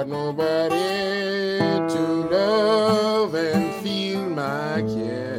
got nobody to love and feel my care.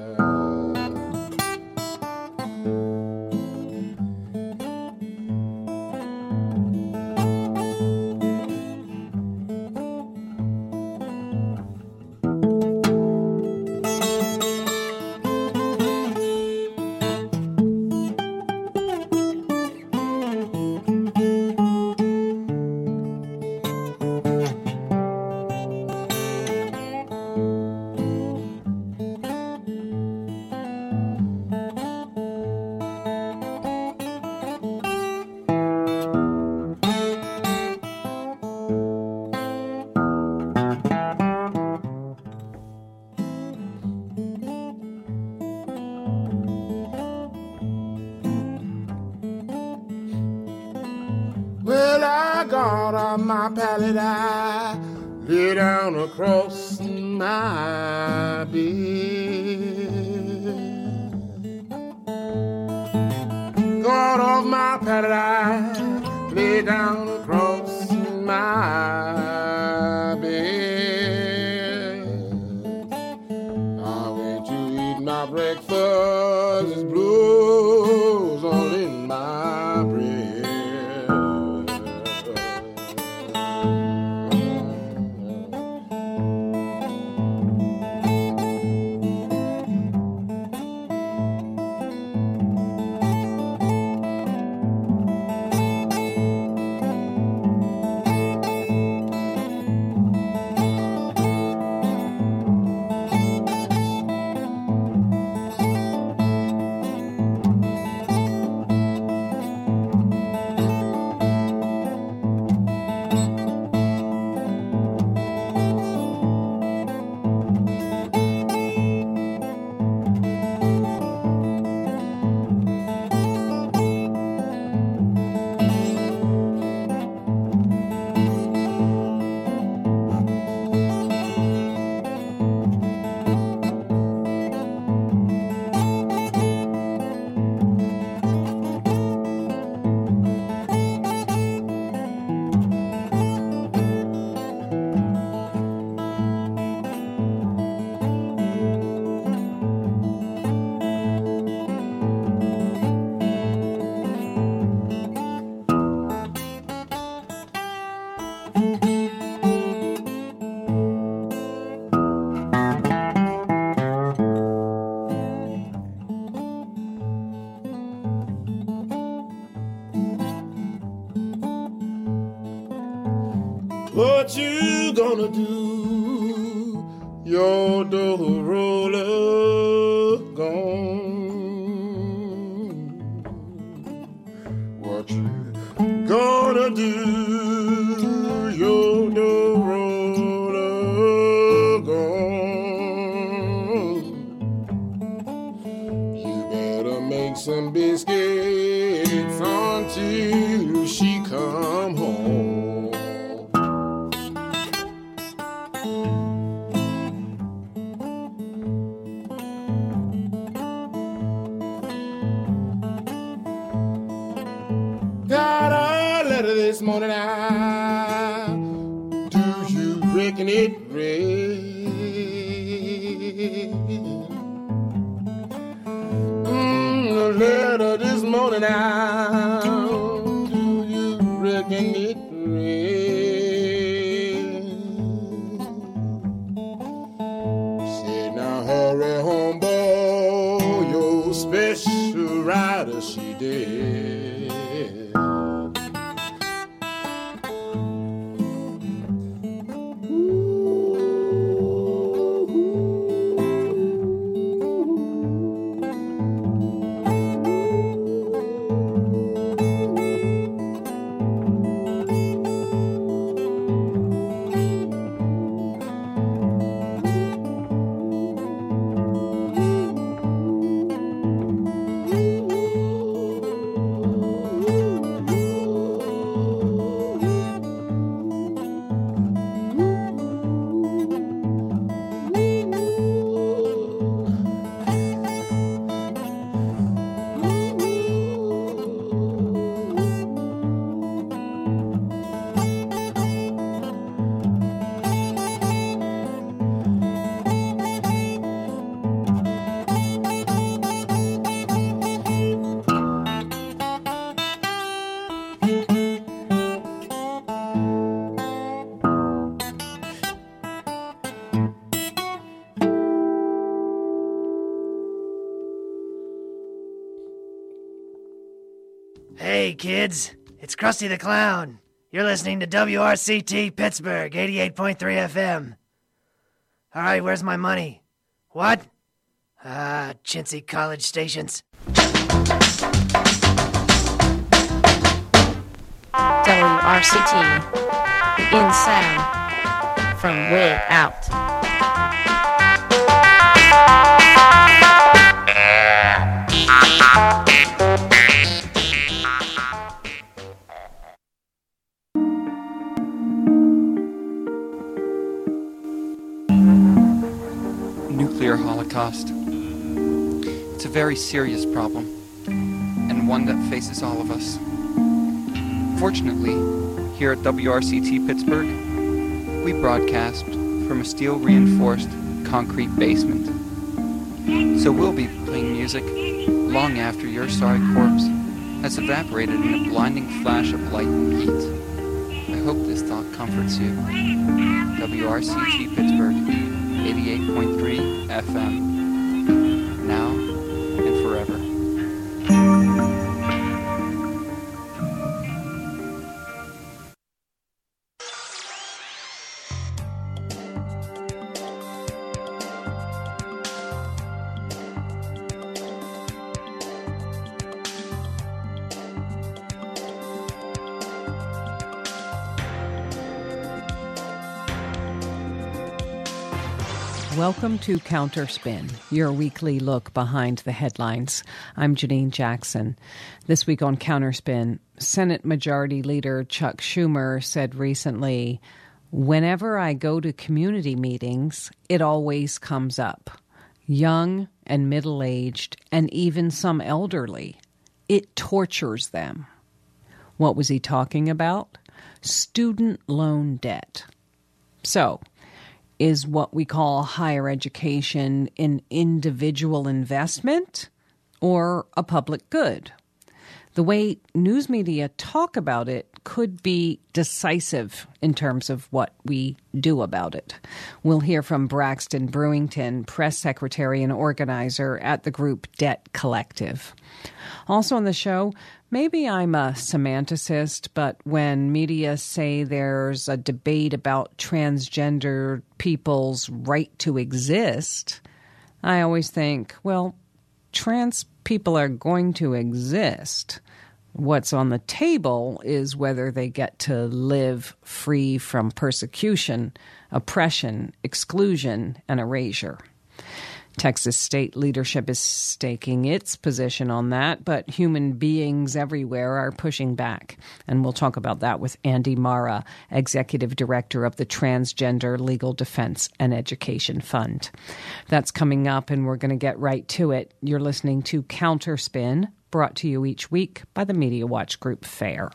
Well, I got on my pallet, I lay down across my bed. Got off my pallet, I lay down across my bed. I went to eat my breakfast, there's blues all in my bread. What you gonna do? Your door roller gone. What you gonna do? Your door roller gone. You better make some biscuits until she come home. Got a letter this morning, do you reckon it read? A letter this morning, do you reckon it read? Say now hurry home, boy, your special rider she did. Hey, kids. It's Krusty the Clown. You're listening to WRCT Pittsburgh, 88.3 FM. All right, where's my money? What? Chintzy college stations. WRCT, in sound, from way out. Nuclear holocaust. It's a very serious problem, and one that faces all of us. Fortunately, here at WRCT Pittsburgh, we broadcast from a steel-reinforced concrete basement. So we'll be playing music long after your sorry corpse has evaporated in a blinding flash of light and heat. I hope this thought comforts you. WRCT Pittsburgh, 88.3 FM. Now and forever. Welcome to Counterspin, your weekly look behind the headlines. I'm Janine Jackson. This week on Counterspin, Senate Majority Leader Chuck Schumer said recently, "Whenever I go to community meetings, it always comes up. Young and middle-aged and even some elderly. It tortures them." What was he talking about? Student loan debt. So, is what we call higher education an individual investment or a public good? The way news media talk about it could be decisive in terms of what we do about it. We'll hear from Braxton Brewington, press secretary and organizer at the group Debt Collective. Also on the show, maybe I'm a semanticist, but when media say there's a debate about transgender people's right to exist, I always think, well, trans people are going to exist. What's on the table is whether they get to live free from persecution, oppression, exclusion, and erasure. Texas state leadership is staking its position on that, but human beings everywhere are pushing back. And we'll talk about that with Andy Mara, executive director of the Transgender Legal Defense and Education Fund. That's coming up, and we're going to get right to it. You're listening to Counterspin, brought to you each week by the Media Watch Group FAIR.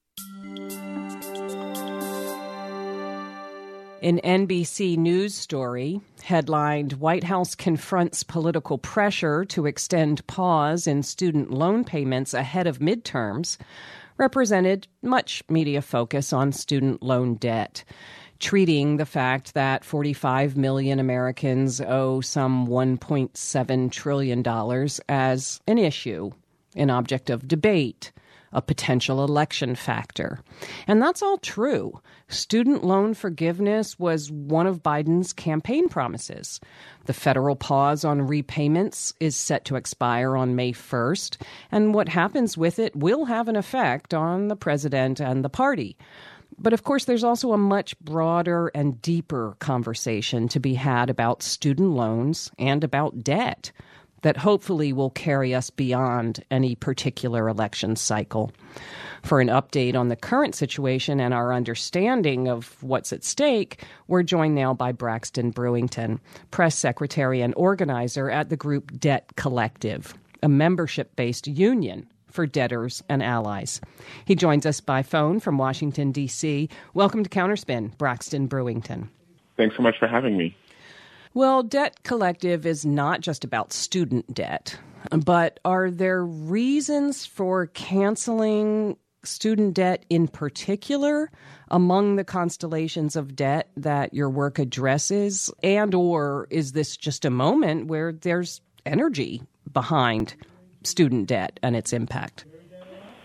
An NBC News story headlined, "White House Confronts Political Pressure to Extend Pause in Student Loan Payments Ahead of Midterms," represented much media focus on student loan debt, treating the fact that 45 million Americans owe some $1.7 trillion as an issue, an object of debate, a potential election factor. And that's all true. Student loan forgiveness was one of Biden's campaign promises. The federal pause on repayments is set to expire on May 1st, and what happens with it will have an effect on the president and the party. But of course, there's also a much broader and deeper conversation to be had about student loans and about debt that hopefully will carry us beyond any particular election cycle. For an update on the current situation and our understanding of what's at stake, we're joined now by Braxton Brewington, press secretary and organizer at the group Debt Collective, a membership-based union for debtors and allies. He joins us by phone from Washington, D.C. Welcome to Counterspin, Braxton Brewington. Thanks so much for having me. Well, Debt Collective is not just about student debt, but are there reasons for canceling student debt in particular among the constellations of debt that your work addresses? And or is this just a moment where there's energy behind student debt and its impact?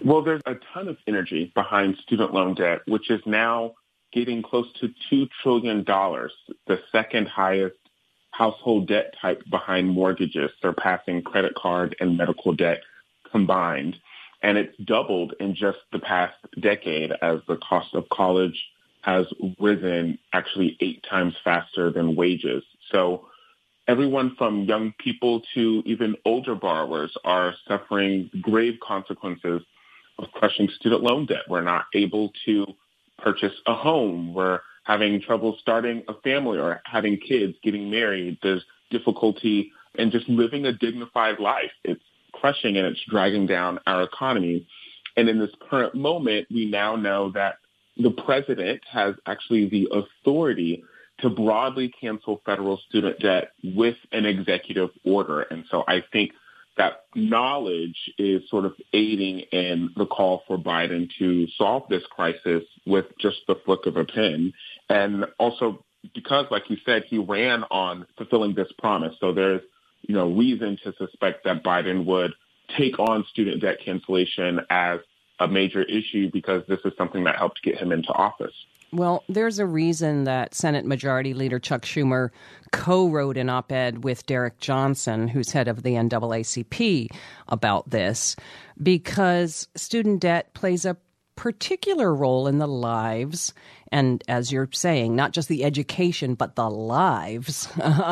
Well, there's a ton of energy behind student loan debt, which is now getting close to $2 trillion, the second highest household debt type behind mortgages, surpassing credit card and medical debt combined. And it's doubled in just the past decade as the cost of college has risen actually 8 times faster than wages. So everyone from young people to even older borrowers are suffering grave consequences of crushing student loan debt. We're not able to purchase a home. We're having trouble starting a family or having kids, getting married. There's difficulty in just living a dignified life. It's crushing and it's dragging down our economy. And in this current moment, we now know that the president has actually the authority to broadly cancel federal student debt with an executive order. And so I think that knowledge is sort of aiding in the call for Biden to solve this crisis with just the flick of a pen. And also because, like you said, he ran on fulfilling this promise. So there's, reason to suspect that Biden would take on student debt cancellation as a major issue because this is something that helped get him into office. Well, there's a reason that Senate Majority Leader Chuck Schumer co-wrote an op-ed with Derek Johnson, who's head of the NAACP, about this, because student debt plays a particular role in the lives, and as you're saying, not just the education, but the lives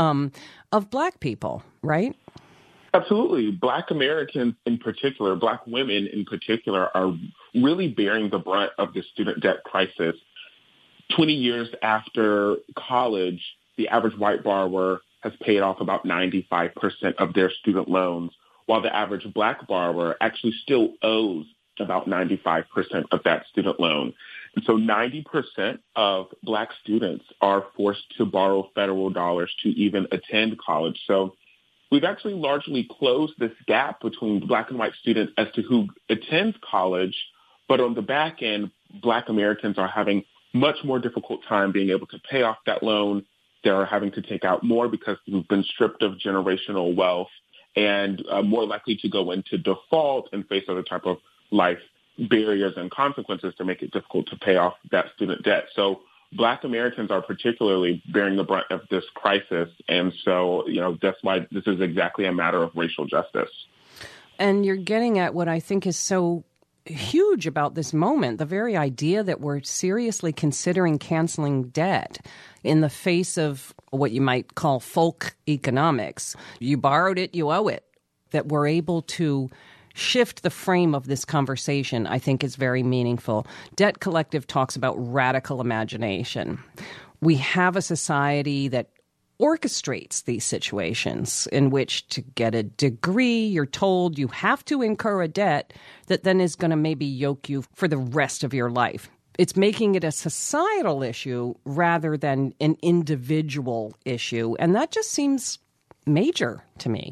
of Black people, right? Absolutely. Black Americans in particular, Black women in particular, are really bearing the brunt of the student debt crisis. 20 years after college, the average white borrower has paid off about 95% of their student loans, while the average Black borrower actually still owes about 95% of that student loan. And so 90% of Black students are forced to borrow federal dollars to even attend college. So we've actually largely closed this gap between Black and white students as to who attends college, but on the back end, Black Americans are having much more difficult time being able to pay off that loan. They're having to take out more because we've been stripped of generational wealth and more likely to go into default and face other type of life barriers and consequences to make it difficult to pay off that student debt. So Black Americans are particularly bearing the brunt of this crisis. And so, that's why this is exactly a matter of racial justice. And you're getting at what I think is so huge about this moment, the very idea that we're seriously considering canceling debt in the face of what you might call folk economics. You borrowed it, you owe it. That we're able to shift the frame of this conversation, I think, is very meaningful. Debt Collective talks about radical imagination. We have a society that orchestrates these situations in which to get a degree, you're told you have to incur a debt that then is going to maybe yoke you for the rest of your life. It's making it a societal issue rather than an individual issue. And that just seems major to me.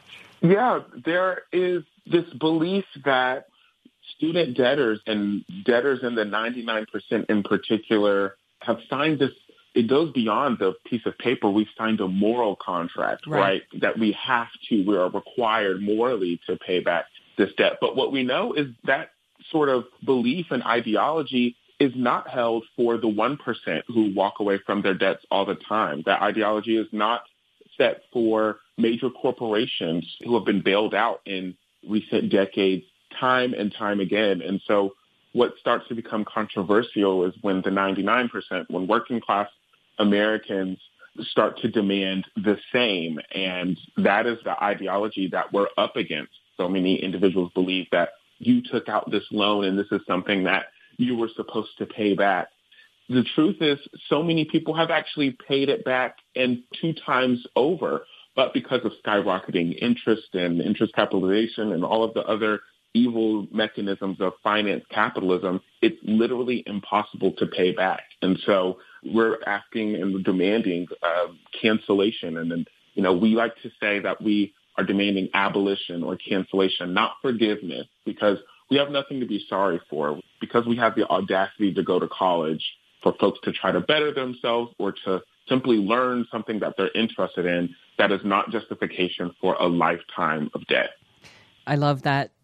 Yeah, there is this belief that student debtors and debtors in the 99% in particular have signed this. It goes beyond the piece of paper. We've signed a moral contract, right? That we are required morally to pay back this debt. But what we know is that sort of belief and ideology is not held for the 1% who walk away from their debts all the time. That ideology is not set for major corporations who have been bailed out in recent decades time and time again. And so what starts to become controversial is when the 99%, when working class Americans start to demand the same. And that is the ideology that we're up against. So many individuals believe that you took out this loan and this is something that you were supposed to pay back. The truth is so many people have actually paid it back and 2 times over. But because of skyrocketing interest and interest capitalization and all of the other evil mechanisms of finance capitalism, it's literally impossible to pay back. And so we're asking and demanding cancellation. And then, we like to say that we are demanding abolition or cancellation, not forgiveness, because we have nothing to be sorry for, because we have the audacity to go to college for folks to try to better themselves or to simply learn something that they're interested in. That is not justification for a lifetime of debt. I love that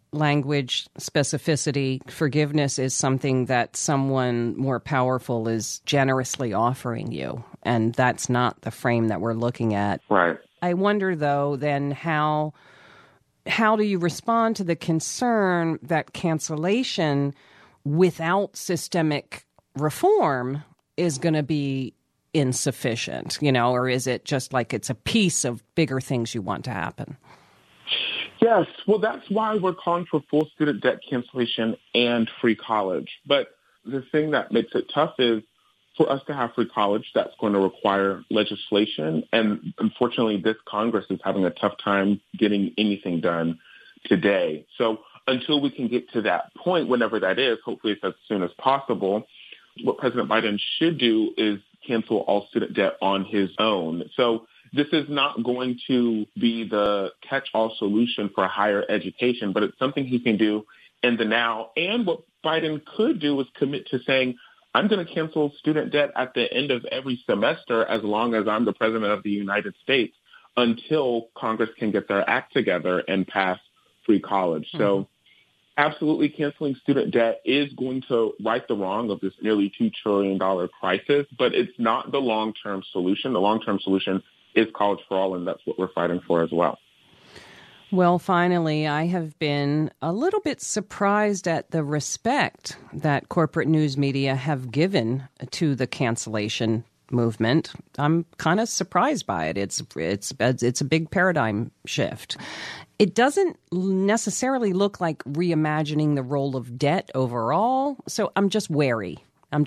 language, specificity, forgiveness is something that someone more powerful is generously offering you. And that's not the frame that we're looking at. Right. I wonder, though, then how do you respond to the concern that cancellation without systemic reform is going to be insufficient, or is it just like it's a piece of bigger things you want to happen? Yes. Well, that's why we're calling for full student debt cancellation and free college. But the thing that makes it tough is for us to have free college, that's going to require legislation. And unfortunately, this Congress is having a tough time getting anything done today. So until we can get to that point, whenever that is, hopefully it's as soon as possible, what President Biden should do is cancel all student debt on his own. So this is not going to be the catch-all solution for higher education, but it's something he can do in the now. And what Biden could do is commit to saying, I'm going to cancel student debt at the end of every semester as long as I'm the president of the United States until Congress can get their act together and pass free college. Mm-hmm. So absolutely canceling student debt is going to right the wrong of this nearly $2 trillion crisis, but it's not the long-term solution. The long-term solution is college for all, and that's what we're fighting for as well. Well, finally, I have been a little bit surprised at the respect that corporate news media have given to the cancellation movement. I'm kind of surprised by it. It's a big paradigm shift. It doesn't necessarily look like reimagining the role of debt overall. So I'm just wary.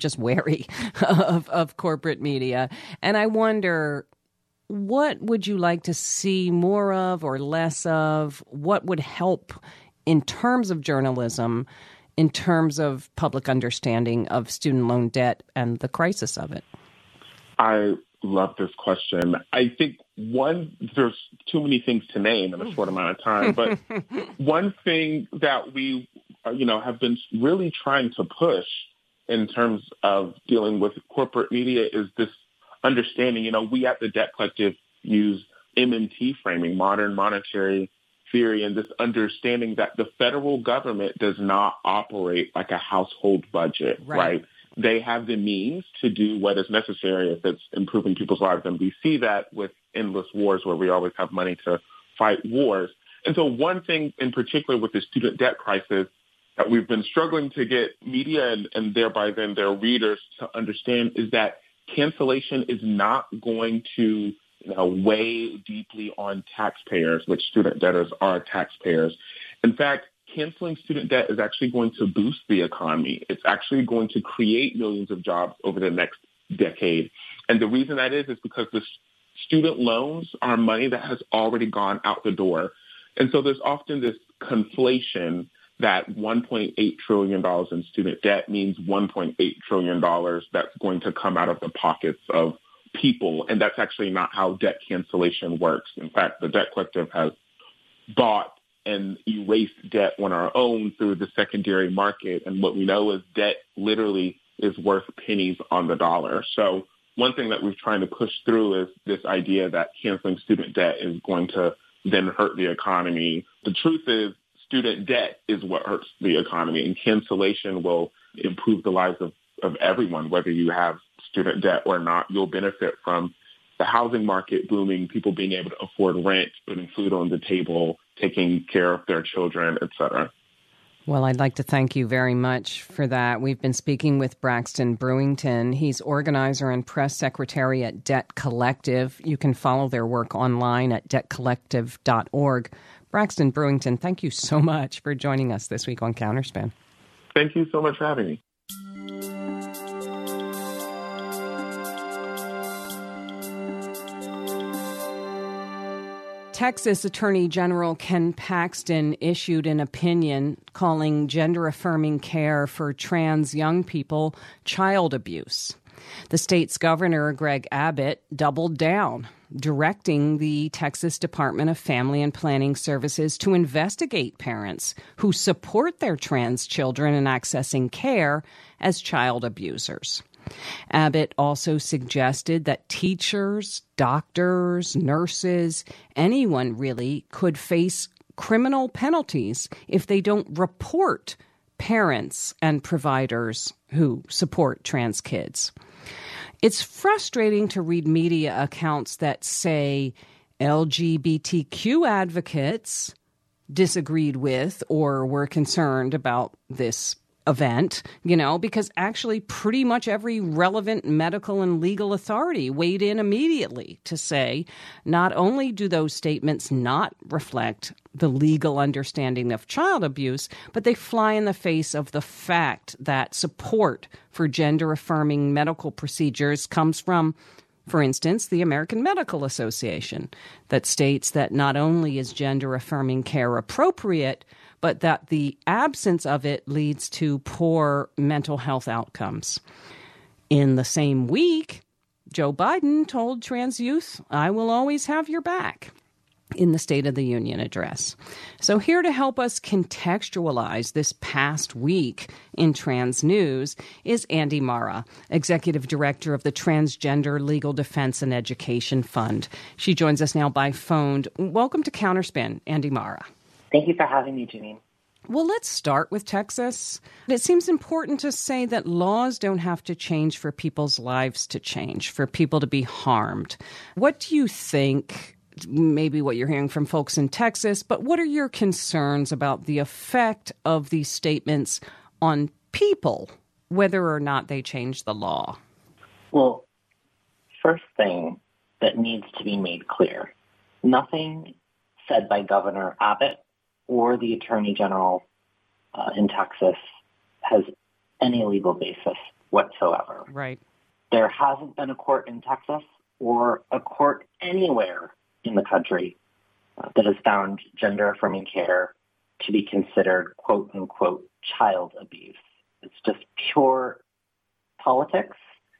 of corporate media. And I wonder, what would you like to see more of or less of? What would help in terms of journalism, in terms of public understanding of student loan debt and the crisis of it? I love this question. I think there's too many things to name in a short amount of time, but one thing that we, have been really trying to push in terms of dealing with corporate media is this understanding. We at the Debt Collective use MMT framing, modern monetary theory, and this understanding that the federal government does not operate like a household budget, right? They have the means to do what is necessary if it's improving people's lives. And we see that with endless wars where we always have money to fight wars. And so one thing in particular with the student debt crisis that we've been struggling to get media and thereby then their readers to understand is that cancellation is not going to weigh deeply on taxpayers, which student debtors are taxpayers. In fact, canceling student debt is actually going to boost the economy. It's actually going to create millions of jobs over the next decade. And the reason that is because the student loans are money that has already gone out the door. And so there's often this conflation that $1.8 trillion in student debt means $1.8 trillion that's going to come out of the pockets of people. And that's actually not how debt cancellation works. In fact, the Debt Collective has bought and erased debt on our own through the secondary market. And what we know is debt literally is worth pennies on the dollar. So one thing that we're trying to push through is this idea that canceling student debt is going to then hurt the economy. The truth is student debt is what hurts the economy, and cancellation will improve the lives of everyone, whether you have student debt or not. You'll benefit from the housing market booming, people being able to afford rent, putting food on the table, taking care of their children, et cetera. Well, I'd like to thank you very much for that. We've been speaking with Braxton Brewington. He's organizer and press secretary at Debt Collective. You can follow their work online at debtcollective.org. Braxton Brewington, thank you so much for joining us this week on Counterspin. Thank you so much for having me. Texas Attorney General Ken Paxton issued an opinion calling gender-affirming care for trans young people child abuse. The state's governor, Greg Abbott, doubled down, directing the Texas Department of Family and Planning Services to investigate parents who support their trans children in accessing care as child abusers. Abbott also suggested that teachers, doctors, nurses, anyone really could face criminal penalties if they don't report parents and providers who support trans kids. It's frustrating to read media accounts that say LGBTQ advocates disagreed with or were concerned about this event, because actually pretty much every relevant medical and legal authority weighed in immediately to say not only do those statements not reflect the legal understanding of child abuse, but they fly in the face of the fact that support for gender-affirming medical procedures comes from, for instance, the American Medical Association, that states that not only is gender-affirming care appropriate, but that the absence of it leads to poor mental health outcomes. In the same week, Joe Biden told trans youth, "I will always have your back," in the State of the Union address. So here to help us contextualize this past week in trans news is Andi Mara, Executive Director of the Transgender Legal Defense and Education Fund. She joins us now by phone. Welcome to Counterspin, Andi Mara. Thank you for having me, Janine. Well, let's start with Texas. It seems important to say that laws don't have to change for people's lives to change, for people to be harmed. What do you think, maybe what you're hearing from folks in Texas, but what are your concerns about the effect of these statements on people, whether or not they change the law? Well, first thing that needs to be made clear, nothing said by Governor Abbott or the Attorney General in Texas has any legal basis whatsoever. Right. There hasn't been a court in Texas or a court anywhere in the country that has found gender-affirming care to be considered, quote-unquote, child abuse. It's just pure politics.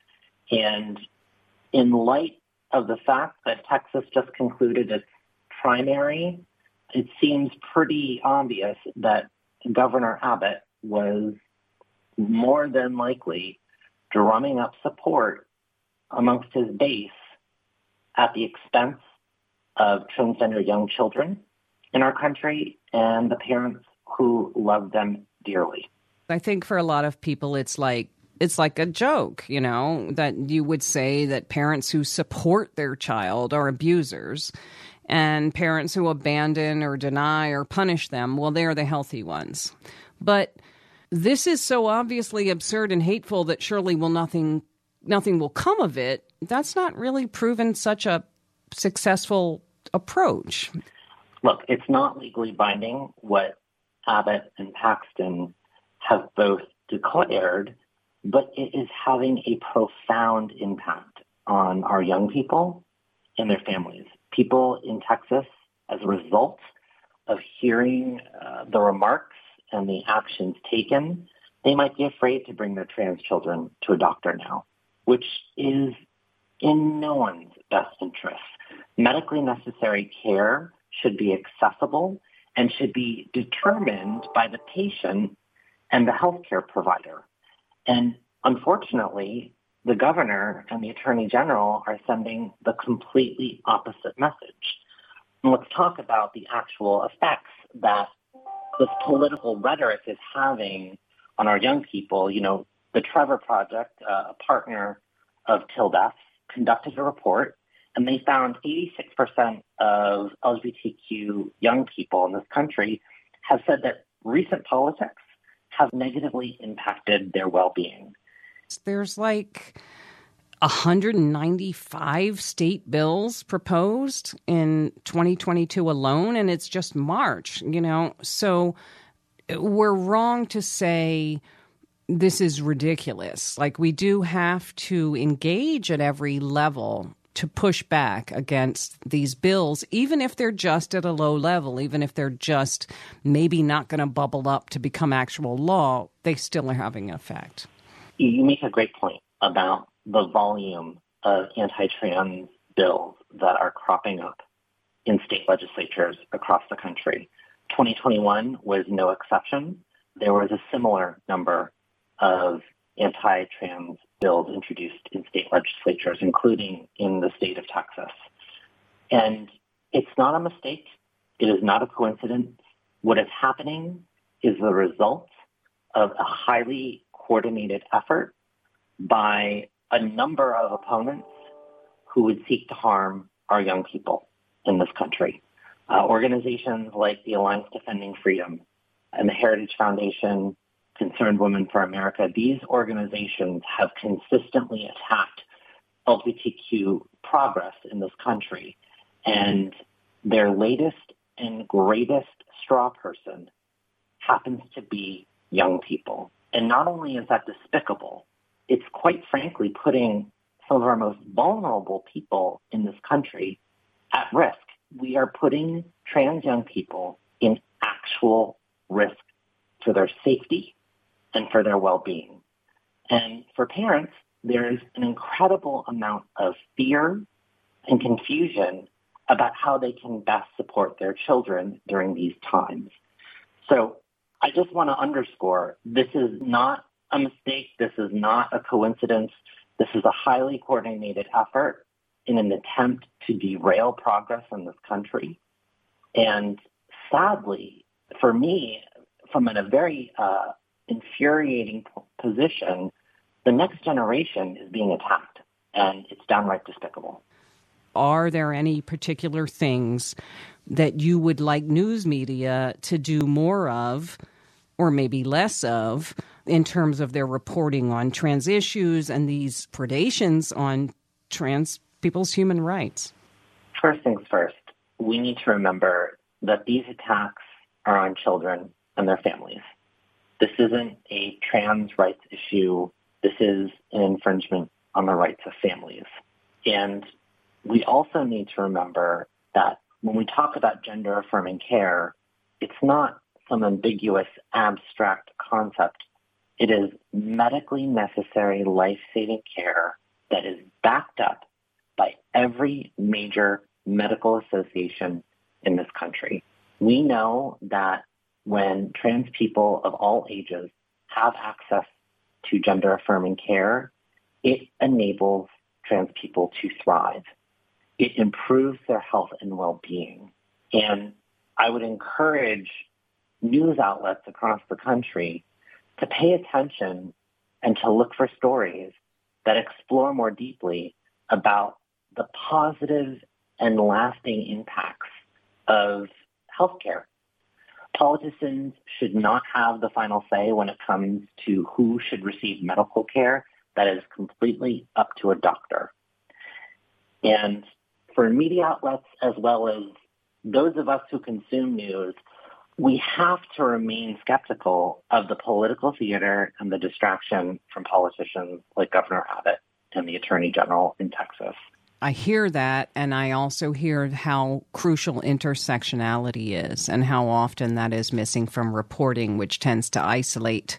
And in light of the fact that Texas just concluded its primary, it seems pretty obvious that Governor Abbott was more than likely drumming up support amongst his base at the expense of transgender young children in our country and the parents who love them dearly. I think for a lot of people, it's like a joke, that you would say that parents who support their child are abusers. And parents who abandon or deny or punish them, well, they're the healthy ones. But this is so obviously absurd and hateful that surely nothing will come of it. That's not really proven such a successful approach. Look, it's not legally binding what Abbott and Paxton have both declared, but it is having a profound impact on our young people and their families. People in Texas, as a result of hearing the remarks and the actions taken, they might be afraid to bring their trans children to a doctor now, which is in no one's best interest. Medically necessary care should be accessible and should be determined by the patient and the healthcare provider. And unfortunately, the governor and the attorney general are sending the completely opposite message. And let's talk about the actual effects that this political rhetoric is having on our young people. The Trevor Project, a partner of TILDEF, conducted a report, and they found 86% of LGBTQ young people in this country have said that recent politics have negatively impacted their well-being. There's 195 state bills proposed in 2022 alone, and it's just March, So we're wrong to say this is ridiculous. We do have to engage at every level to push back against these bills, even if they're just at a low level, even if they're just maybe not going to bubble up to become actual law, they still are having an effect. You make a great point about the volume of anti-trans bills that are cropping up in state legislatures across the country. 2021 was no exception. There was a similar number of anti-trans bills introduced in state legislatures, including in the state of Texas. And it's not a mistake. It is not a coincidence. What is happening is the result of a highly coordinated effort by a number of opponents who would seek to harm our young people in this country. Organizations like the Alliance Defending Freedom and the Heritage Foundation, Concerned Women for America, these organizations have consistently attacked LGBTQ progress in this country. And their latest and greatest straw person happens to be young people. And not only is that despicable, it's quite frankly putting some of our most vulnerable people in this country at risk. We are putting trans young people in actual risk for their safety and for their well-being. And for parents, there is an incredible amount of fear and confusion about how they can best support their children during these times. So I just want to underscore, this is not a mistake. This is not a coincidence. This is a highly coordinated effort in an attempt to derail progress in this country. And sadly, for me, from a very infuriating position, the next generation is being attacked, and it's downright despicable. Are there any particular things that you would like news media to do more of, or maybe less of, in terms of their reporting on trans issues and these predations on trans people's human rights? First things first, we need to remember that these attacks are on children and their families. This isn't a trans rights issue. This is an infringement on the rights of families. And we also need to remember that when we talk about gender-affirming care, it's not some ambiguous, abstract concept. It is medically necessary, life-saving care that is backed up by every major medical association in this country. We know that when trans people of all ages have access to gender-affirming care, it enables trans people to thrive. It improves their health and well-being. And I would encourage news outlets across the country to pay attention and to look for stories that explore more deeply about the positive and lasting impacts of healthcare. Politicians should not have the final say when it comes to who should receive medical care. That is completely up to a doctor. And for media outlets as well as those of us who consume news, we have to remain skeptical of the political theater and the distraction from politicians like Governor Abbott and the Attorney General in Texas. I hear that, and I also hear how crucial intersectionality is and how often that is missing from reporting, which tends to isolate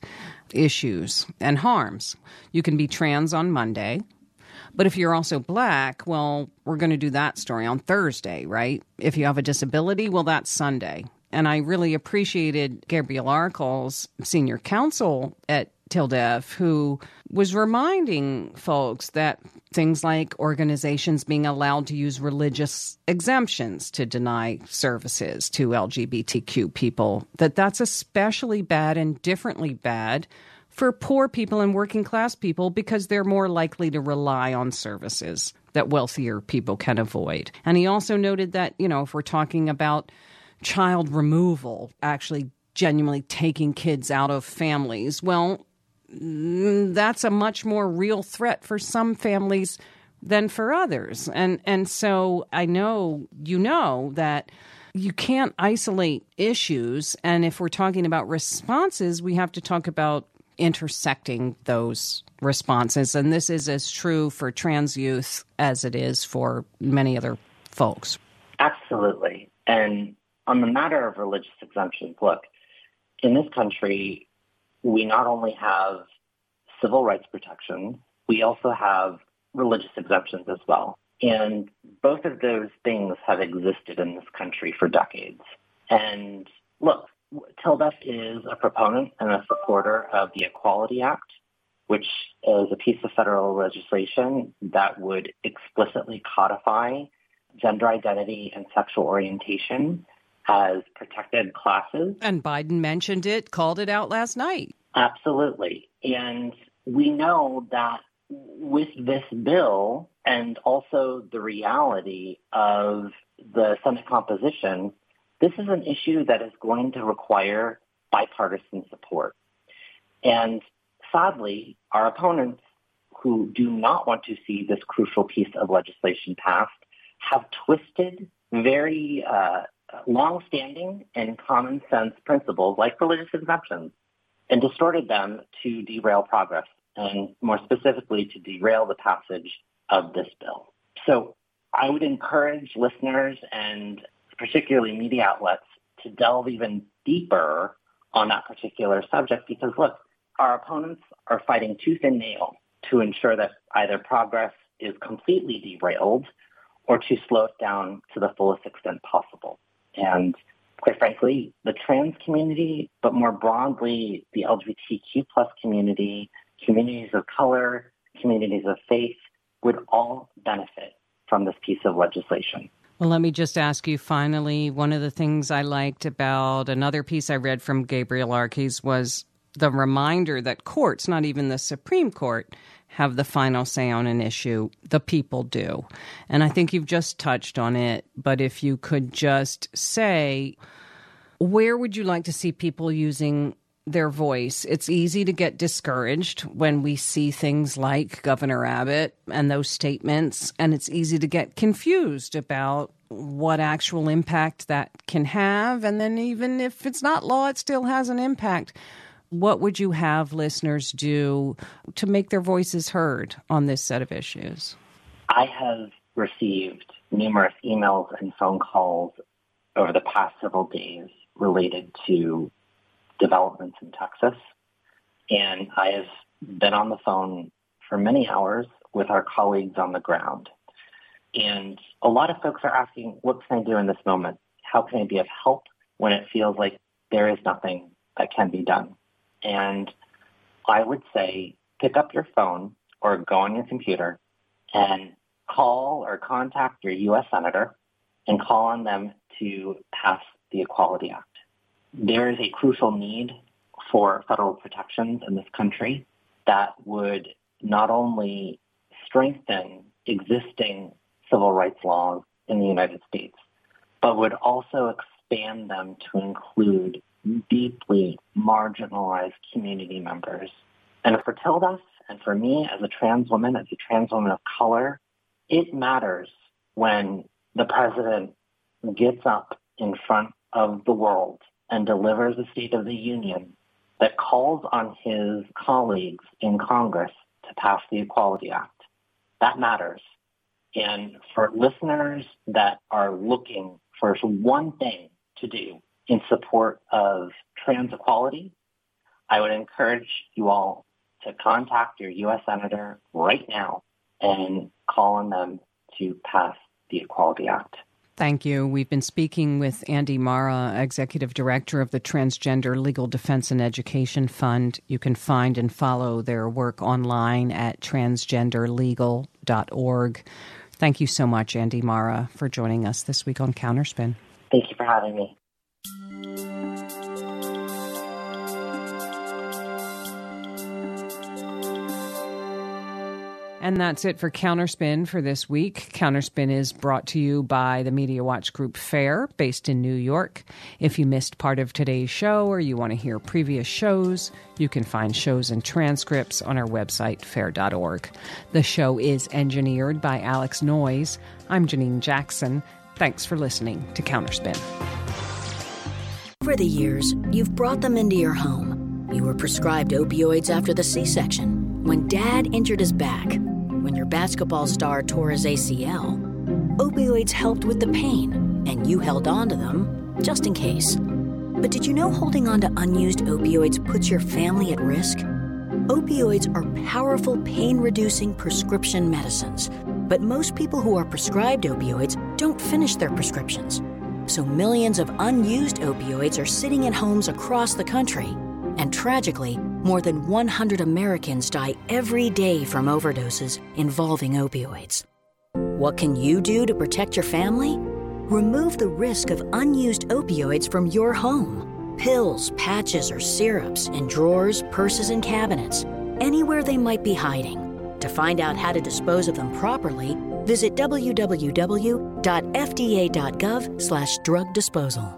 issues and harms. You can be trans on Monday, but if you're also Black, well, we're going to do that story on Thursday, right? If you have a disability, well, that's Sunday. And I really appreciated Gabriel Arkel's senior counsel at TILDEF, who was reminding folks that things like organizations being allowed to use religious exemptions to deny services to LGBTQ people, that's especially bad and differently bad for poor people and working class people because they're more likely to rely on services that wealthier people can avoid. And he also noted that, if we're talking about child removal, actually genuinely taking kids out of families, well, that's a much more real threat for some families than for others. And so I know that you can't isolate issues. And if we're talking about responses, we have to talk about intersecting those responses. And this is as true for trans youth as it is for many other folks. Absolutely. And on the matter of religious exemptions, look, in this country, we not only have civil rights protections, we also have religious exemptions as well. And both of those things have existed in this country for decades. And look, TILDEF is a proponent and a supporter of the Equality Act, which is a piece of federal legislation that would explicitly codify gender identity and sexual orientation as protected classes. And Biden mentioned it, called it out last night. Absolutely. And we know that with this bill and also the reality of the Senate composition, this is an issue that is going to require bipartisan support. And sadly, our opponents who do not want to see this crucial piece of legislation passed have twisted very long-standing and common sense principles like religious exemptions and distorted them to derail progress, and more specifically to derail the passage of this bill. So I would encourage listeners and particularly media outlets to delve even deeper on that particular subject because, look, our opponents are fighting tooth and nail to ensure that either progress is completely derailed or to slow it down to the fullest extent possible. And quite frankly, the trans community, but more broadly, the LGBTQ plus community, communities of color, communities of faith, would all benefit from this piece of legislation. Well, let me just ask you finally, one of the things I liked about another piece I read from Gabriel Arkes was the reminder that courts, not even the Supreme Court, have the final say on an issue. The people do. And I think you've just touched on it, but if you could just say, where would you like to see people using their voice? It's easy to get discouraged when we see things like Governor Abbott and those statements, and it's easy to get confused about what actual impact that can have. And then even if it's not law, it still has an impact. What would you have listeners do to make their voices heard on this set of issues? I have received numerous emails and phone calls over the past several days related to developments in Texas. And I have been on the phone for many hours with our colleagues on the ground. And a lot of folks are asking, what can I do in this moment? How can I be of help when it feels like there is nothing that can be done? And I would say pick up your phone or go on your computer and call or contact your U.S. Senator and call on them to pass the Equality Act. There is a crucial need for federal protections in this country that would not only strengthen existing civil rights laws in the United States, but would also expand them to include deeply marginalized community members. And for Tilda and for me as a trans woman of color, it matters when the president gets up in front of the world and delivers a State of the Union that calls on his colleagues in Congress to pass the Equality Act. That matters. And for listeners that are looking for one thing to do in support of trans equality, I would encourage you all to contact your U.S. Senator right now and call on them to pass the Equality Act. Thank you. We've been speaking with Andy Marra, Executive Director of the Transgender Legal Defense and Education Fund. You can find and follow their work online at transgenderlegal.org. Thank you so much, Andy Marra, for joining us this week on Counterspin. Thank you for having me. And that's it for Counterspin for this week. Counterspin is brought to you by the Media Watch Group FAIR, based in New York. If you missed part of today's show or you want to hear previous shows, you can find shows and transcripts on our website, fair.org. The show is engineered by Alex Noyes. I'm Janine Jackson. Thanks for listening to Counterspin. Over the years, you've brought them into your home. You were prescribed opioids after the C-section, when Dad injured his back, when your basketball star tore his ACL. Opioids helped with the pain, and you held on to them just in case. But did you know holding on to unused opioids puts your family at risk? Opioids are powerful pain-reducing prescription medicines, but most people who are prescribed opioids don't finish their prescriptions. So millions of unused opioids are sitting in homes across the country. And tragically, more than 100 Americans die every day from overdoses involving opioids. What can you do to protect your family? Remove the risk of unused opioids from your home. Pills, patches, or syrups in drawers, purses, and cabinets, anywhere they might be hiding. To find out how to dispose of them properly, visit www.fda.gov/drug disposal.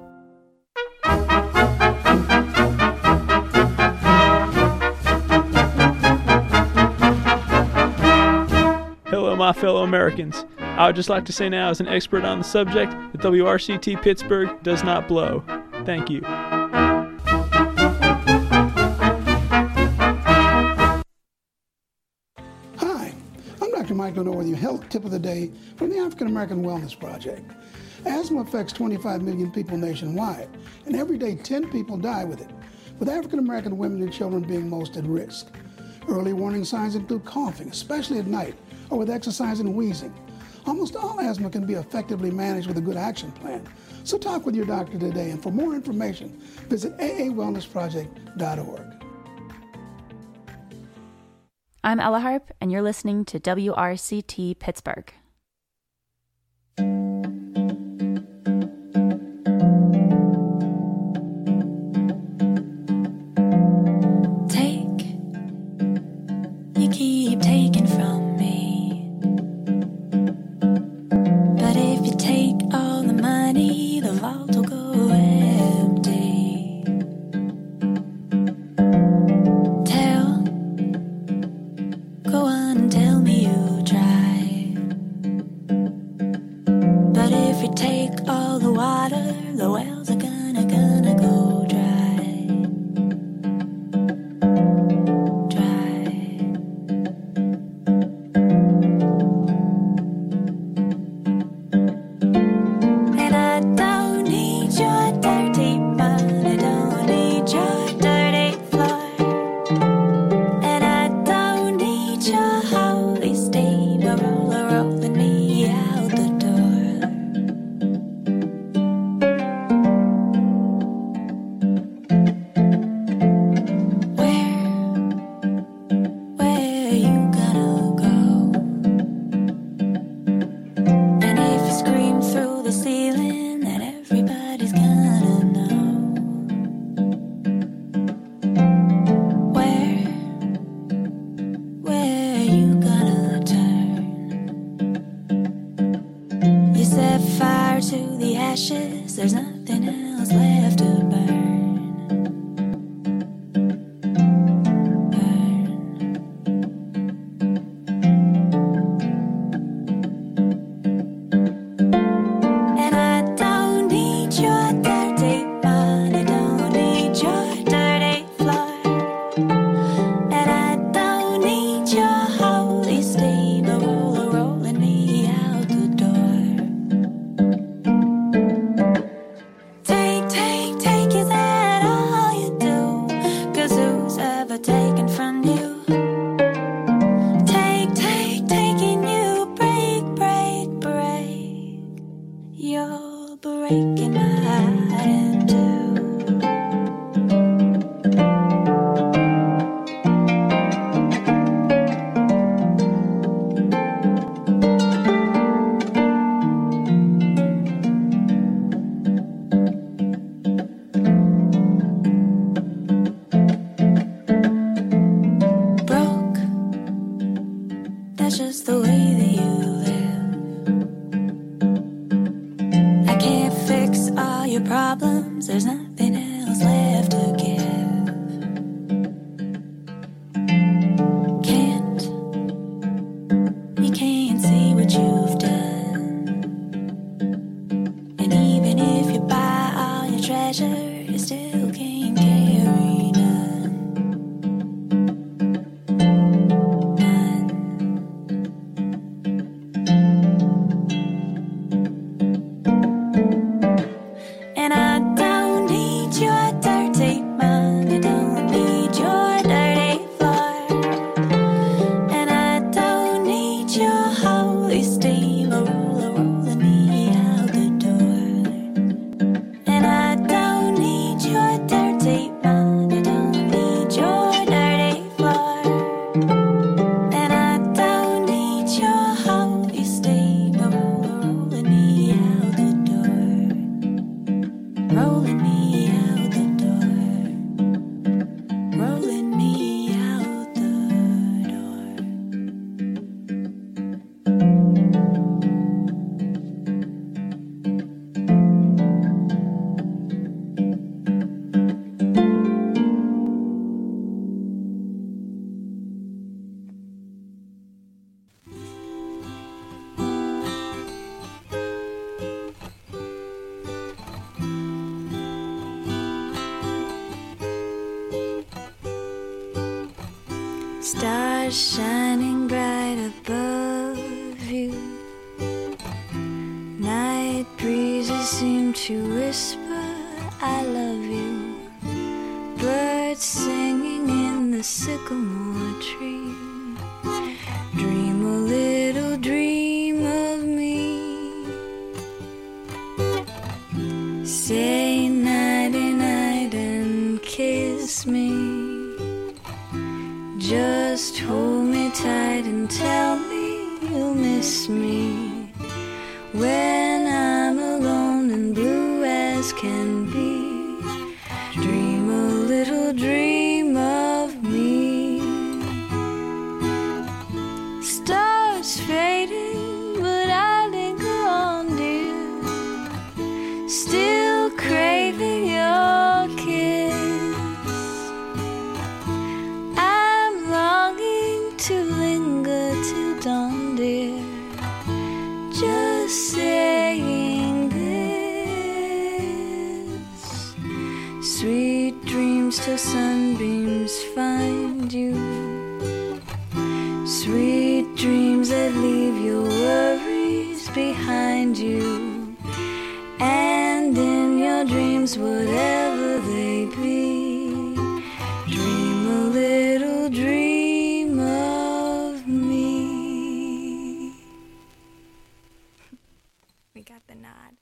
Hello, my fellow Americans. I would just like to say now, as an expert on the subject, that WRCT Pittsburgh does not blow. Thank you. Hi, I'm Dr. Michael North, your health tip of the day from the African American Wellness Project. Asthma affects 25 million people nationwide, and every day 10 people die with it, with African American women and children being most at risk. Early warning signs include coughing, especially at night, or with exercise and wheezing. Almost all asthma can be effectively managed with a good action plan. So talk with your doctor today, and for more information, visit aawellnessproject.org. I'm Ella Harp, and you're listening to WRCT Pittsburgh. You keep taking from me. But if you take all the money, the vault will go empty. Go on and tell me you tried. But if you take all the water, the wells are gonna go dry. There's nothing else left to burn. And I don't need your dirty money, don't need your dirty floor. And I don't need your holy steamroller rolling me out the door. Stars shining bright above you. Night breezes seem to whisper, I love you. Birds singing in the sycamore tree. Dream a little dream of me. Say nighty night and kiss me. Just hold me tight and tell me you'll miss me when I'm alone and blue as can be. Dream a little dream of me. Stars fading, but I linger on, dear. Still craving your kiss. To linger till dawn, dear. Just saying this. Sweet dreams till sunbeams find you. Sweet dreams that leave your worries behind you. And in your dreams, whatever they be, dream a little dream of me. We got the nod.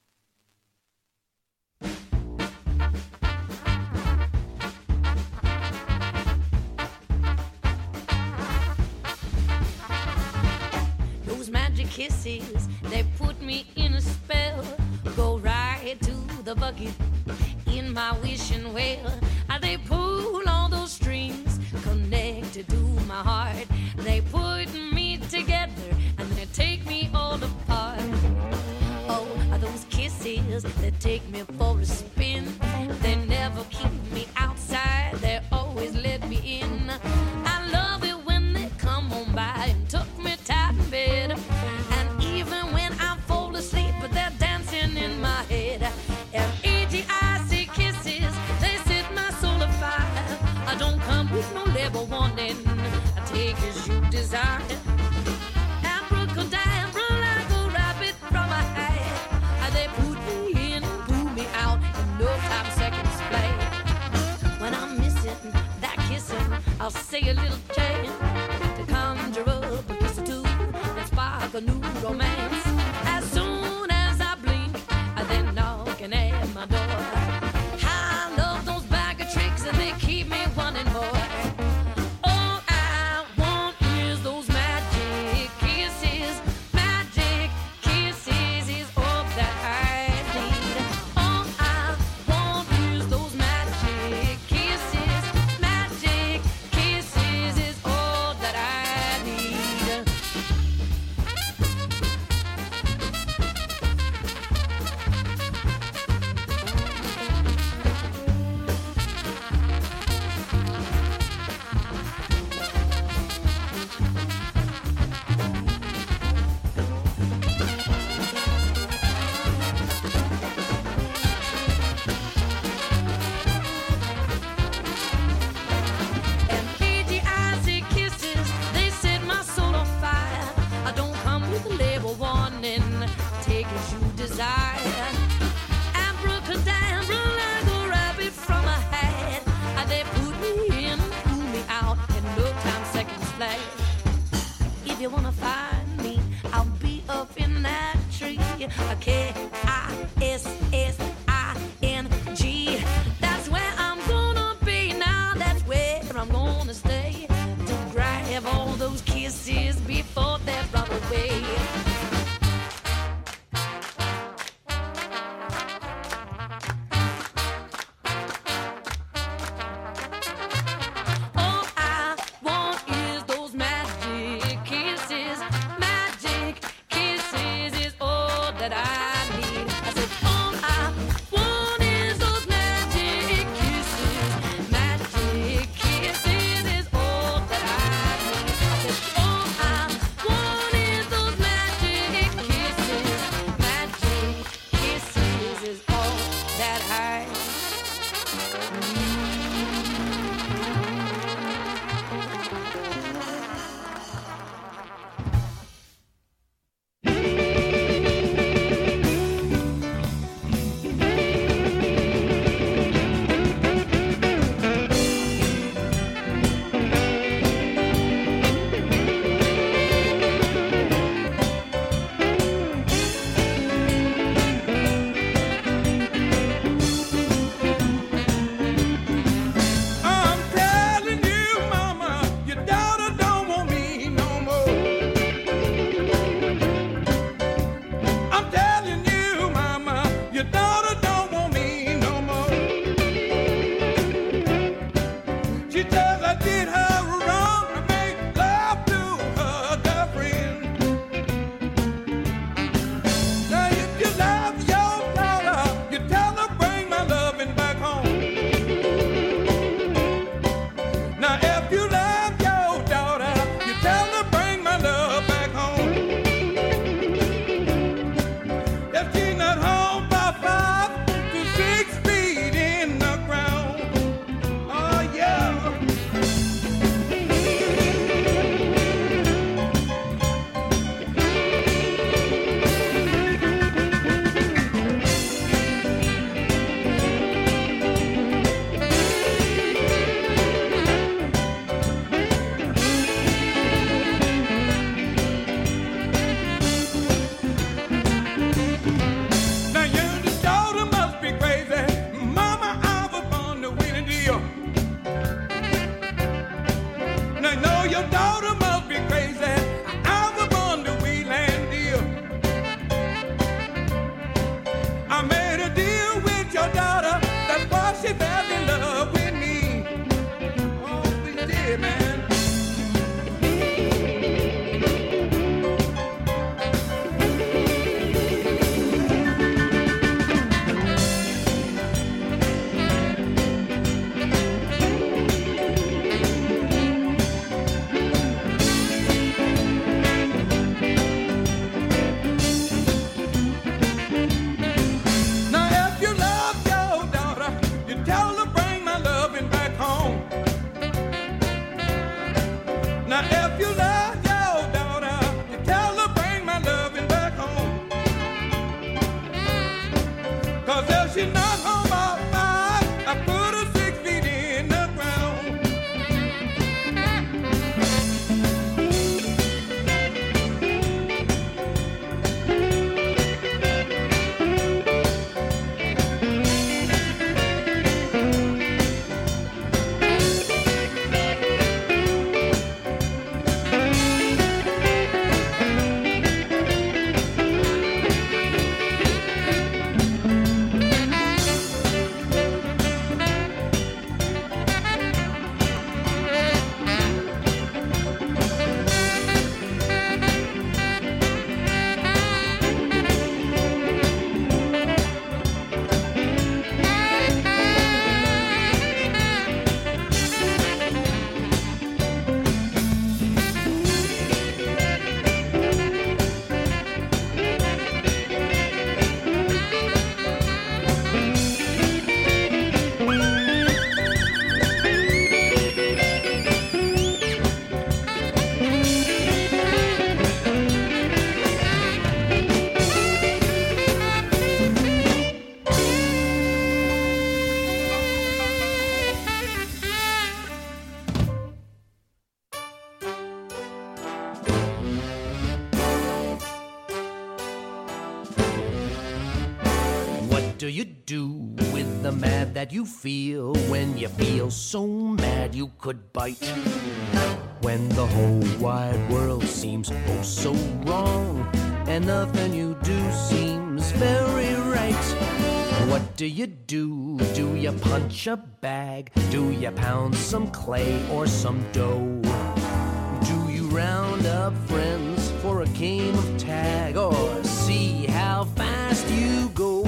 Those magic kisses, they put me in a spell. Go right to the bucket in my wishing well. They pull all those strings connected to my heart. They put me together and they take me all apart. Oh, those kisses that take me for a spin. They never keep me outside, they always let me in. I love it when they come on by and tuck me tight in bed. And even when I fall asleep, they're dancing in my head. L-E-G-I-C kisses, they set my soul afire. I don't come with no label warning, I take as you desire. Abracadabra like a rabbit from a hat. They put me in and pull me out in no time seconds flat. When I'm missing that kissing, I'll say a little chant to conjure up a kiss or two and spark a new romance. As soon as I blink, they're knocking at my door. I love those bag of tricks and they keep me wanting more. All I want is those magic kisses. Magic kisses is all that I need. All I want is those magic kisses. Magic kisses is all that I need. L-E-G-I-C kisses, they set my soul on fire. I don't come with a label warning, take as you desire. Abracadabra like a rabbit from a hat. They put me in, pull me out in no time seconds flat. If you wanna find me, I'll be up in that tree. K-I-S-S-I-N-G. That's where I'm gonna be now. That's where I'm gonna stay to grab all those kisses before they're run away. All I want is those magic kisses. daughter must be crazy. I was born to wheeling deal. I made a deal with your daughter. That's why she fell in love with me. Oh, we did, man. do you do with the mad that you feel when you feel so mad you could bite? When the whole wide world seems oh so wrong and nothing you do seems very right. What do you do? Do you punch a bag? Do you pound some clay or some dough? Do you round up friends for a game of tag or see how fast you go?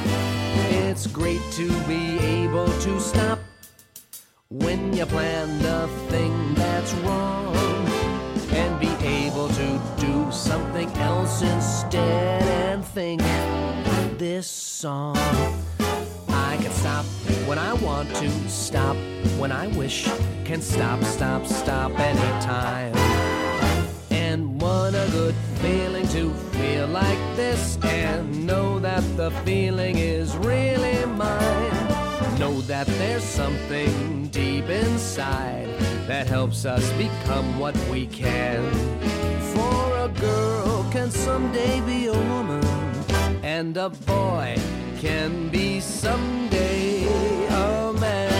It's great to be able to stop when you plan the thing that's wrong and be able to do something else instead and think this song. I can stop when I want to, stop when I wish, can stop, stop, stop anytime. And what a good feeling to feel like this and know that the feeling is really mine. Know that there's something deep inside that helps us become what we can. For a girl can someday be a woman, and a boy can be someday a man.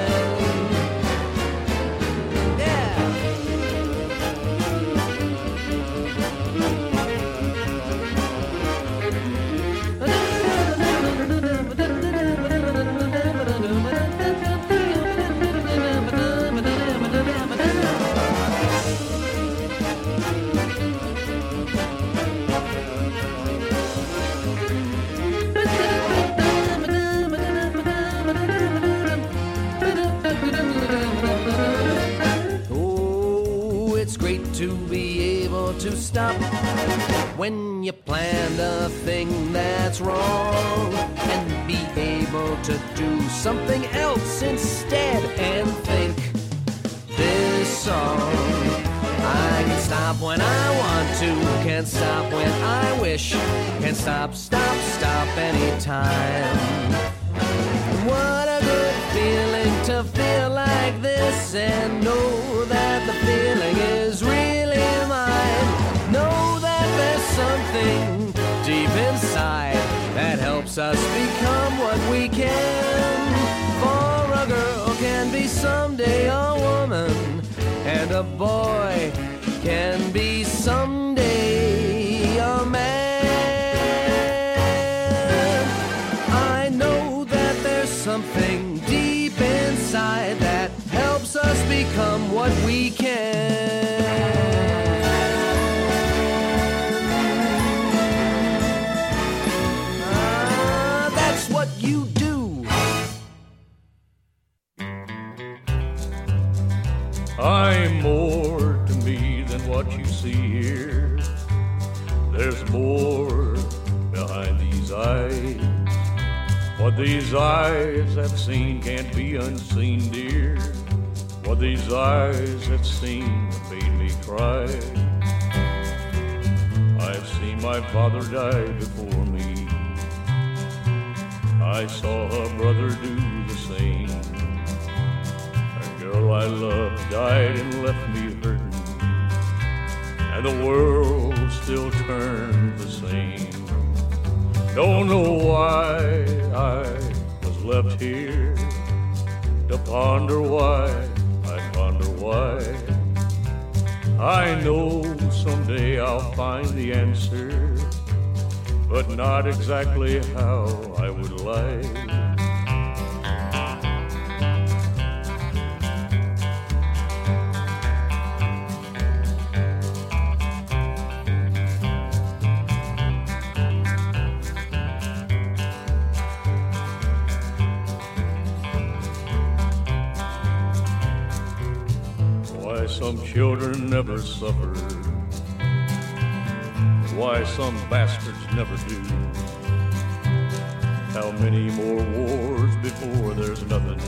To be able to stop when you planned a thing that's wrong and be able to do something else instead and think this song. I can stop when I want to, can stop when I wish, can stop, stop, stop anytime. What a good feeling to feel like this and know that the feeling is really mine. Know that there's something deep inside that helps us become what we can. For a girl can be someday a woman, and a boy I can be someday a man. I know that there's something deep inside that helps us become what we can. That's what you do. I'm more to me than what you see here. There's more behind these eyes. What these eyes have seen can't be unseen, dear. What these eyes have seen made me cry. I've seen my father die before me. I saw a brother do the same. A girl I loved died and left me hurting, and the world still turned the same. Don't know why I was left here to ponder why, I ponder why. I know someday I'll find the answer, but not exactly how I would like. Some children never suffer, why some bastards never do. How many more wars before there's nothing?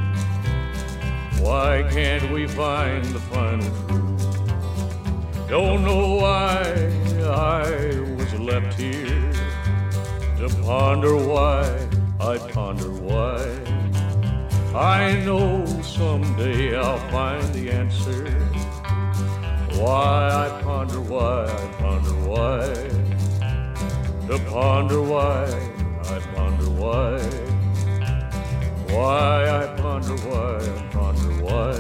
Why can't we find the final truth? Don't know why I was left here to ponder why, I ponder why. I know someday I'll find the answer. Why I ponder why, I ponder why. To ponder why, I ponder why. Why I ponder why, I ponder why.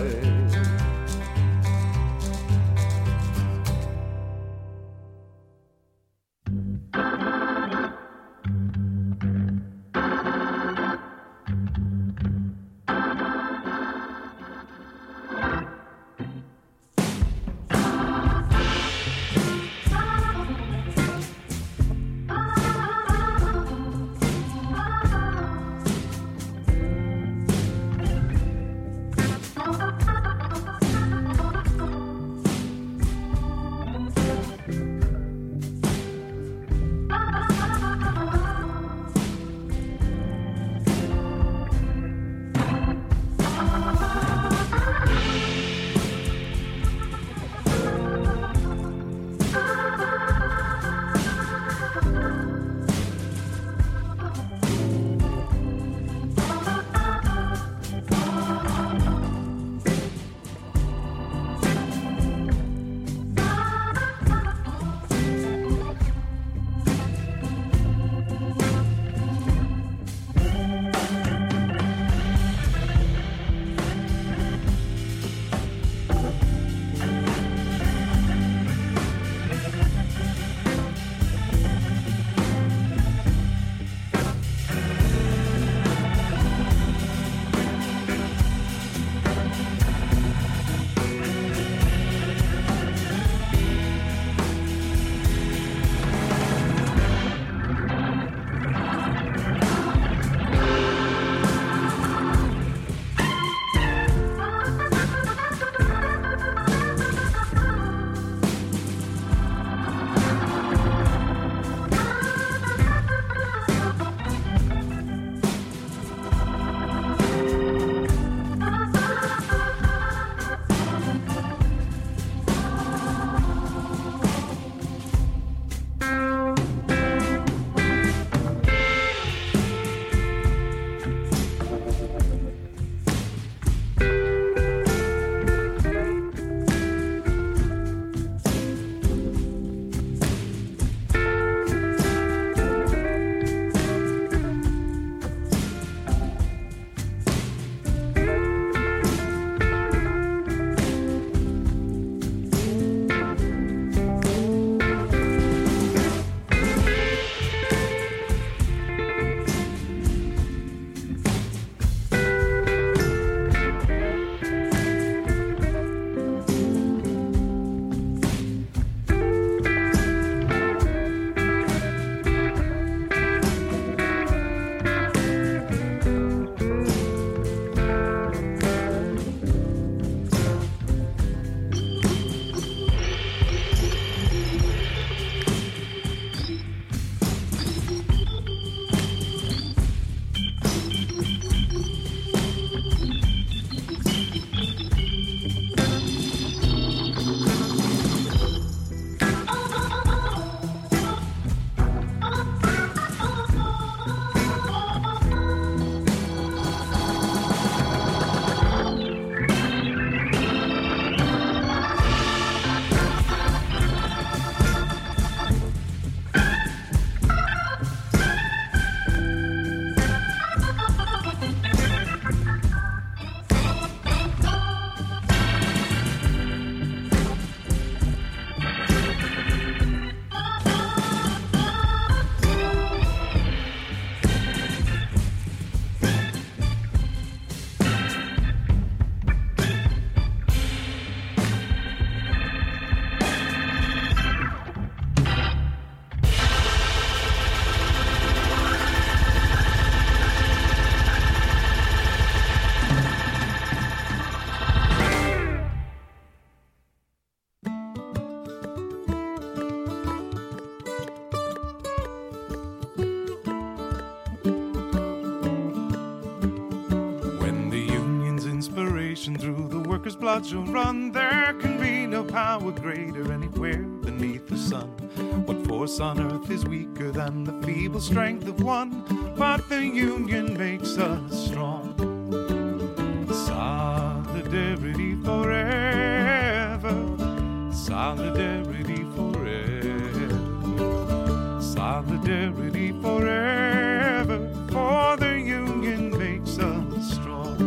blood shall run. There can be no power greater anywhere beneath the sun. What force on earth is weaker than the feeble strength of one? But the union makes us strong. Solidarity forever. Solidarity forever. Solidarity forever. For the union makes us strong.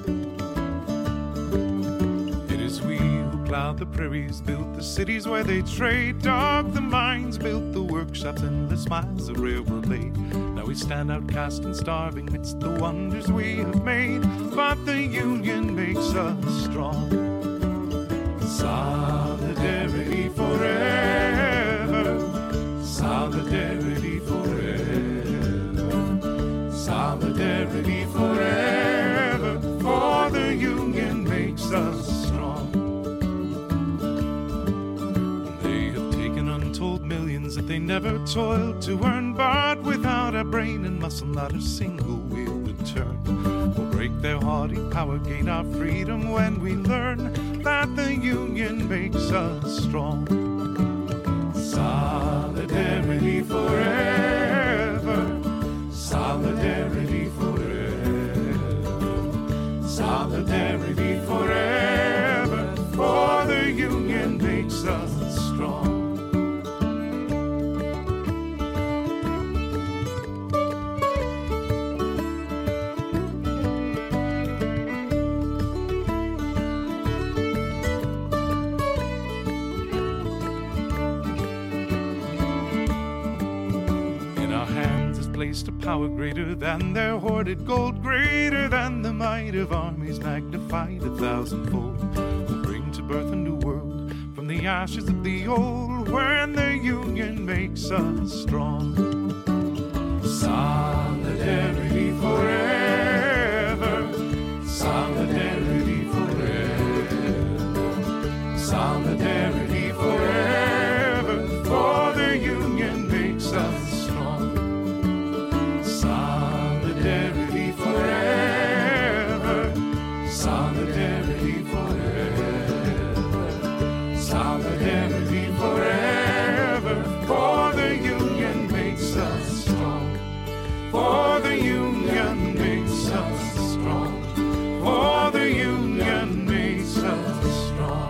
It is we who plowed the prairies, built the cities where they trade, dug the mines, built the workshops, endless miles of railroad laid. Now we stand outcast and starving midst the wonders we have made, but the union makes us strong. Solidarity forever. Solidarity forever. Solidarity forever. For the union makes us strong. They have taken untold millions that they never toiled to earn, but without a brain and muscle, not a single wheel would turn. We'll break their haughty power, gain our freedom when we learn that the union makes us strong. Solidarity forever. Solidarity forever. Solidarity forever. For the union makes us strong. Placed a power greater than their hoarded gold, greater than the might of armies magnified 1,000-fold. We'll bring to birth a new world from the ashes of the old, when the union makes us strong. Solidarity forever. Solidarity forever. Solidarity forever. For the union makes us strong. Solidarity forever. Solidarity forever. Solidarity forever. For the union makes us strong. For the union makes us strong. For the union makes us strong.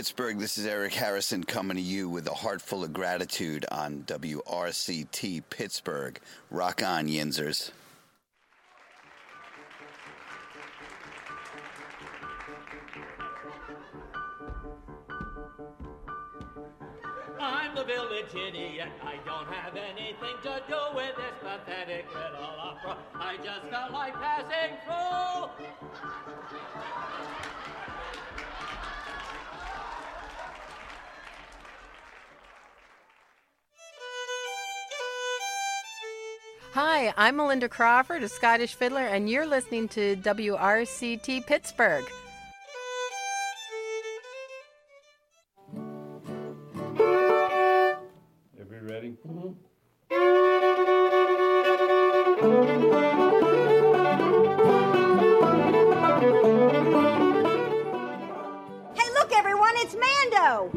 Pittsburgh, this is Eric Harrison coming to you with a heart full of gratitude on WRCT Pittsburgh. Rock on, Yinzers. I'm the village idiot. I don't have anything to do with this pathetic little opera. I just felt like passing through. Hi, I'm Melinda Crawford, a Scottish fiddler, and you're listening to WRCT Pittsburgh. Everybody ready? Hey, look, everyone, it's Mando!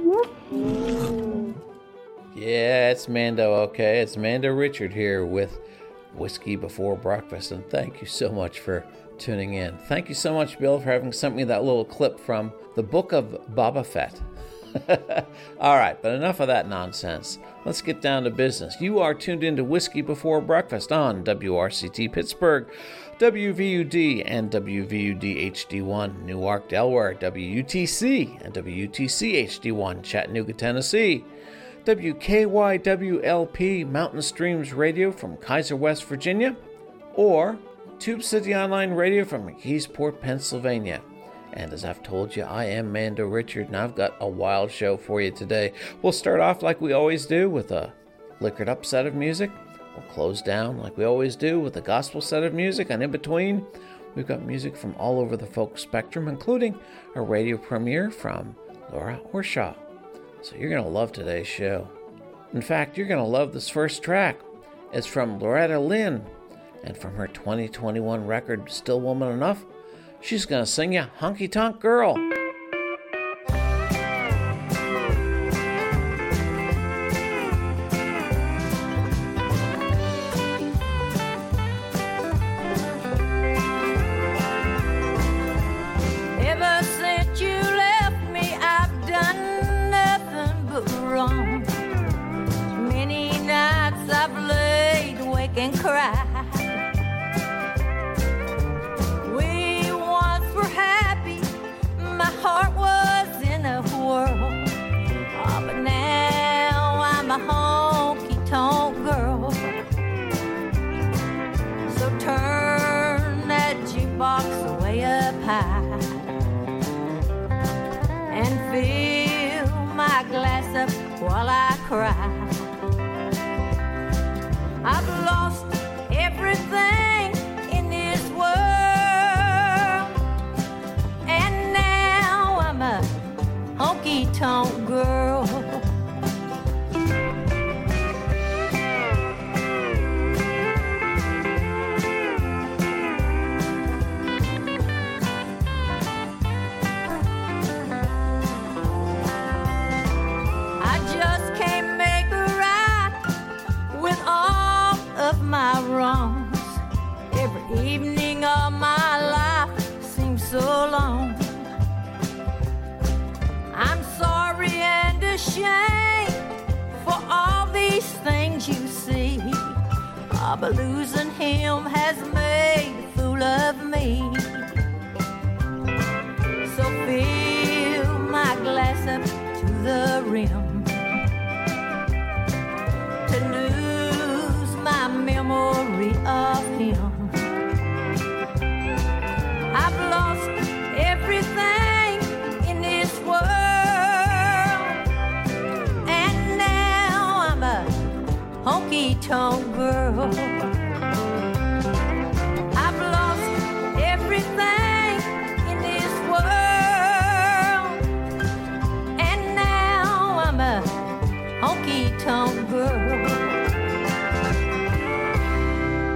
Yeah, it's Mando, okay? It's Mando Richard here with Whiskey Before Breakfast, and thank you so much for tuning in. Thank you so much, Bill, for having sent me that little clip from the Book of Boba Fett. All right, but enough of that nonsense. Let's get down to business. You are tuned into Whiskey Before Breakfast on WRCT Pittsburgh, WVUD and WVUD HD1 Newark, Delaware, WUTC and WUTC HD1 Chattanooga, Tennessee, WKYWLP Mountain Streams Radio from Kaiser, West Virginia, or Tube City Online Radio from McKeesport, Pennsylvania. And as I've told you, I am Mando Richard, and I've got a wild show for you today. We'll start off like we always do with a liquored up set of music. We'll close down like we always do with a gospel set of music, and in between, we've got music from all over the folk spectrum, including a radio premiere from Laura Horshaw. So you're going to love today's show. In fact, you're going to love this first track. It's from Loretta Lynn, and from her 2021 record, Still Woman Enough, she's going to sing you Honky Tonk Girl. Ever since you left me, I've done nothing but wrong. Many nights I've laid awake and cried. We once were happy, my heart was in a whirl. Oh, but now I'm a honky-tonk girl. So turn that jukebox way up high and fill my glass up while I cry. I've lost everything in this world, and now I'm a honky-tonk girl. I just can't make it right with all of my wrongs. Every evening of my life seems so long. I'm sorry and ashamed for all these things you see. Oh, but losing him has made a fool of me. So fill my glass up to the rim to lose my memory of him. I've lost everything in this world, and now I'm a honky-tonk girl. I've lost everything in this world, and now I'm a honky-tonk girl.